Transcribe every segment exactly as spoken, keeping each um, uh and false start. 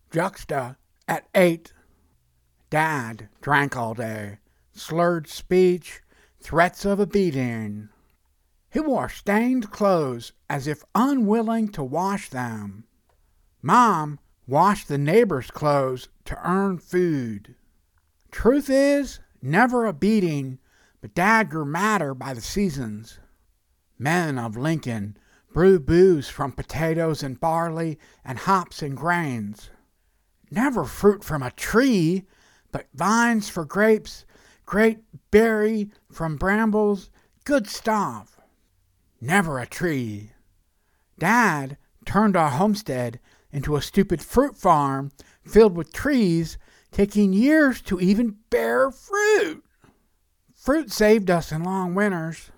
Juxta at eight. Dad drank all day, slurred speech, threats of a beating. He wore stained clothes as if unwilling to wash them. Mom washed the neighbor's clothes to earn food. Truth is, never a beating, but Dad grew madder by the seasons. Men of Lincoln brew booze from potatoes and barley and hops and grains. Never fruit from a tree, but vines for grapes, great berry from brambles, good stuff. Never a tree. Dad turned our homestead into a stupid fruit farm filled with trees, taking years to even bear fruit. Fruit saved us in long winters.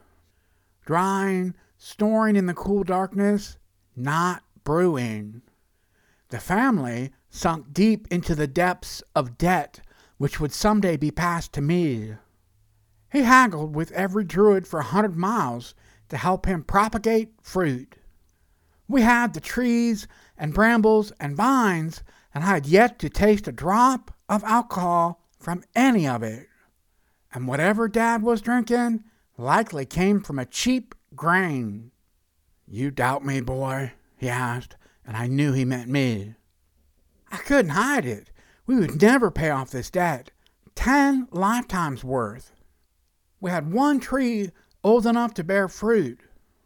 Drying, storing in the cool darkness, not brewing. The family sunk deep into the depths of debt which would someday be passed to me. He haggled with every druid for a hundred miles to help him propagate fruit. We had the trees and brambles and vines, and I had yet to taste a drop of alcohol from any of it. And whatever Dad was drinking likely came from a cheap grain. "You doubt me, boy?" he asked, and I knew he meant me. I couldn't hide it. We would never pay off this debt. Ten lifetimes worth. We had one tree old enough to bear fruit.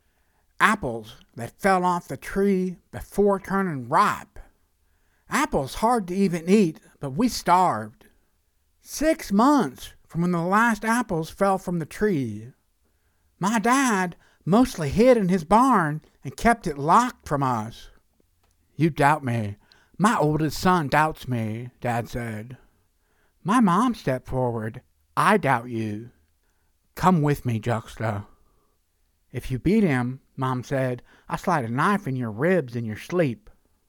Apples that fell off the tree before turning ripe. Apples hard to even eat, but we starved. Six months from when the last apples fell from the tree. My dad mostly hid in his barn and kept it locked from us. "You doubt me. My oldest son doubts me," Dad said. My mom stepped forward. "I doubt you. Come with me, Juxta." "If you beat him," Mom said, "I'll slide a knife in your ribs in your sleep."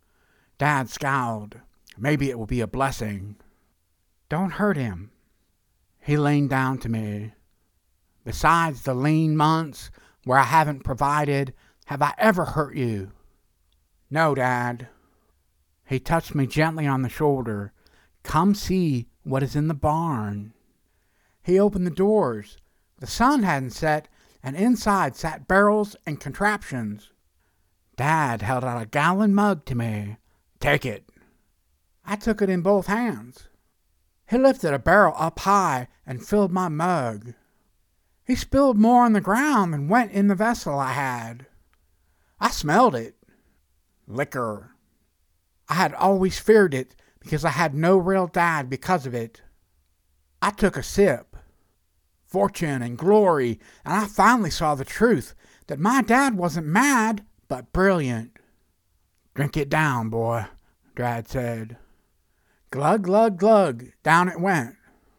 Dad scowled. "Maybe it will be a blessing." "Don't hurt him." He leaned down to me. "Besides the lean months where I haven't provided, have I ever hurt you?" "No, Dad." He touched me gently on the shoulder. "Come see what is in the barn." He opened the doors. The sun hadn't set, and inside sat barrels and contraptions. Dad held out a gallon mug to me. "Take it." I took it in both hands. He lifted a barrel up high and filled my mug. He spilled more on the ground than went in the vessel I had. I smelled it. Liquor. I had always feared it because I had no real dad because of it. I took a sip. Fortune and glory, and I finally saw the truth, that my dad wasn't mad, but brilliant. "Drink it down, boy," Dad said. Glug, glug, glug, down it went.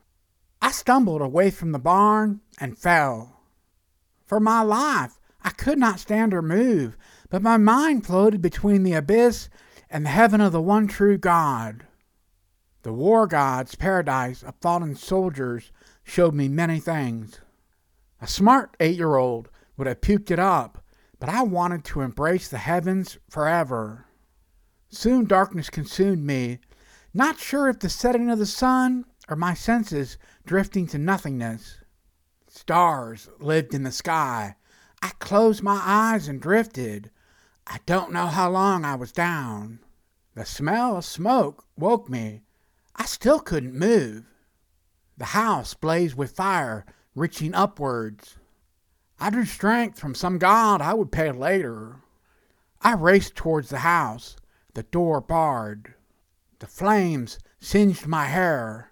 I stumbled away from the barn and fell. For my life, I could not stand or move, but my mind floated between the abyss and the heaven of the one true God. The war god's paradise of fallen soldiers showed me many things. A smart eight-year-old would have puked it up, but I wanted to embrace the heavens forever. Soon darkness consumed me, not sure if the setting of the sun or my senses drifting to nothingness. Stars lived in the sky. I closed my eyes and drifted. I don't know how long I was down. The smell of smoke woke me. I still couldn't move. The house blazed with fire, reaching upwards. I drew strength from some god I would pay later. I raced towards the house, the door barred. The flames singed my hair.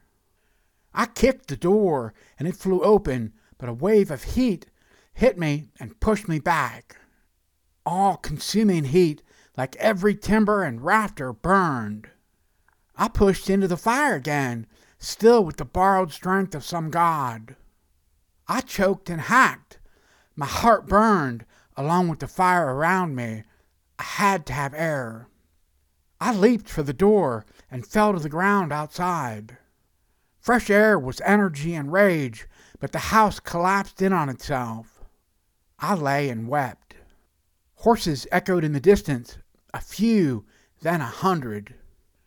I kicked the door, and it flew open, but a wave of heat hit me and pushed me back. All-consuming heat, like every timber and rafter burned. I pushed into the fire again, still with the borrowed strength of some god. I choked and hacked. My heart burned, along with the fire around me. I had to have air. I leaped for the door and fell to the ground outside. Fresh air was energy and rage, but the house collapsed in on itself. I lay and wept. Horses echoed in the distance, a few, then a hundred.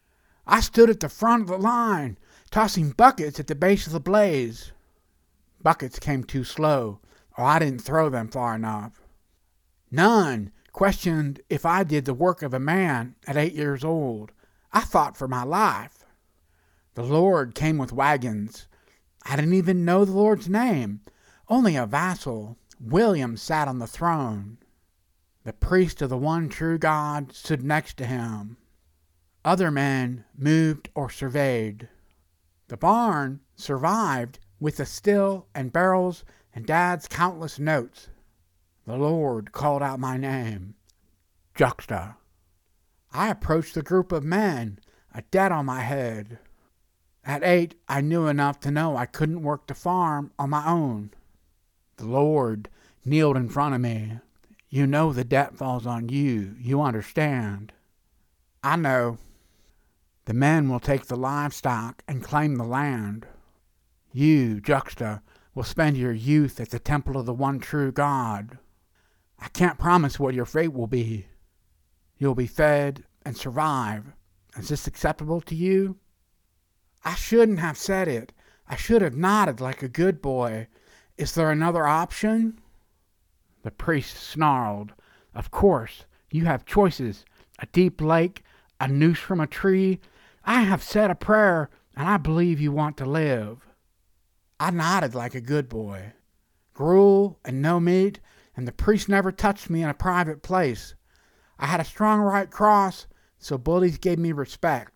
I stood at the front of the line, tossing buckets at the base of the blaze. Buckets came too slow, or I didn't throw them far enough. None questioned if I did the work of a man at eight years old. I fought for my life. The Lord came with wagons. I didn't even know the Lord's name. Only a vassal, William, sat on the throne. The priest of the one true God stood next to him. Other men moved or surveyed. The barn survived with the still and barrels and Dad's countless notes. The Lord called out my name, Juxta. I approached the group of men, a debt on my head. At eight, I knew enough to know I couldn't work the farm on my own. The Lord kneeled in front of me. You know the debt falls on you. You understand. I know. The men will take the livestock and claim the land. You, Juxta, will spend your youth at the temple of the one true God. I can't promise what your fate will be. You'll be fed and survive. Is this acceptable to you? I shouldn't have said it. I should have nodded like a good boy. Is there another option? The priest snarled. Of course, you have choices. A deep lake, a noose from a tree. I have said a prayer, and I believe you want to live. I nodded like a good boy. Gruel and no meat, and the priest never touched me in a private place. I had a strong right cross, so bullies gave me respect.